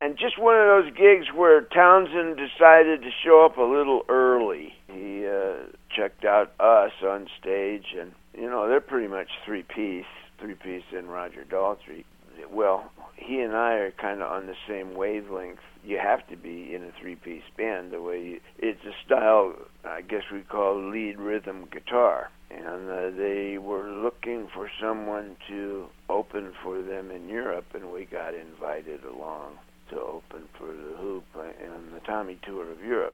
And just one of those gigs where Townsend decided to show up a little early. He checked out us on stage, and, they're pretty much three-piece and Roger Daltrey. Well, he and I are kind of on the same wavelength. You have to be in a three-piece band. It's a style, I guess we call lead rhythm guitar. And they were looking for someone to open for them in Europe, and we got invited along to open for The Who on the Tommy tour of Europe.